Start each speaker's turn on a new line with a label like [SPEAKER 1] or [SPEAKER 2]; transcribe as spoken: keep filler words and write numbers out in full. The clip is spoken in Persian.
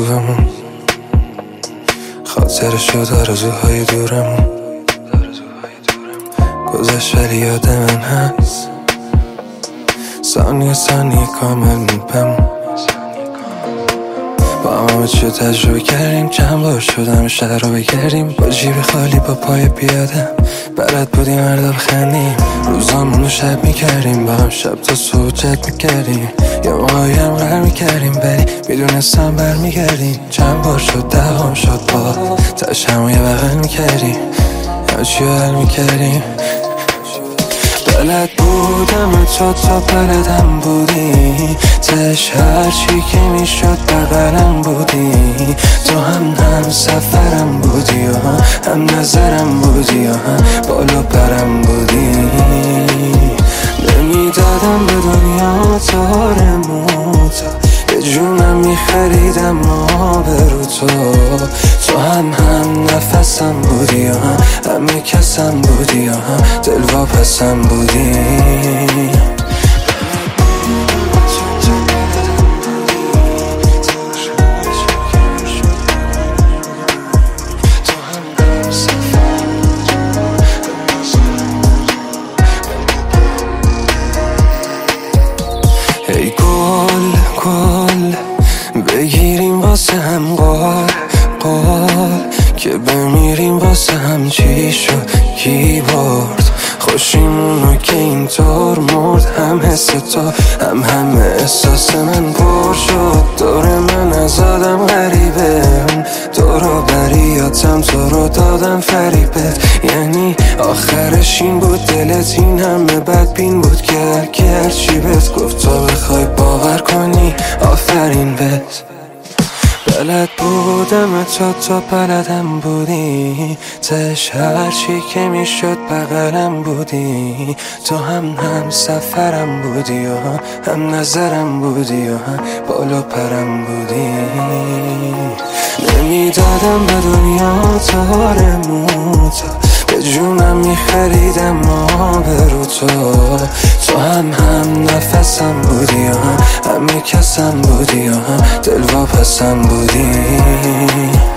[SPEAKER 1] آرزوهمون، خاطر شد آرزوهای دورمون. گذشت ولی یاد من هست، ثانیه ثانیه کامل میپم. با همه چی تجربه کردیم، چند بار شدم شهر رو بگردیم. با جیب خالی با پای پیاده بلد بودیم هر دو بخندیم. روزامون رو شب میکردیم، با هم شب تا صبح چت میکردیم. یه موقعی هم غر میکردیم ولی میدونستم بر میگردیم. چند بار شد دهم شد با تش همو یه بغل میکردیم، یا چی حل میکردیم. بلد بودم تو تا بلدم بودی، تش هرچی که میشد بغلم بودی. تو هم هم سفرم بودی و هم نظرم بودی و هم بالا پرم بودی. نمیدادم به دنیا تارموت، به جونم میخریدم آبرو تو. تو هم هم نفسم بودی و هم همه کسم بودی و هم دلواپسم بودی. ای گل گل بگیریم واسه هم قال قال، که بمیریم واسه هم. چی شد کی برد خوشیمونو که اینطور مرد؟ هم حس تو هم هم احساس من پر شد. دور من از آدم غریبه، دورو بریاتم تو رو دادم فریبت. یعنی آخرش این بود دلت این همه بدبین بود که هرکی هرچی بهت گفت تو بخوای باور کنی آفرین بهت. بلد بودم تو تا بلدم بودی، تش هرچی که میشد بغلم بودی. تو هم هم سفرم بودی و هم نظرم بودی و هم بالا پرم بودی. نمیدادم به دنیا تارموت، به جونم میخریدم آبرو تو. تو هم هم نفسم بودی و هم همه کسم بودی و هم دلواپسم بودی.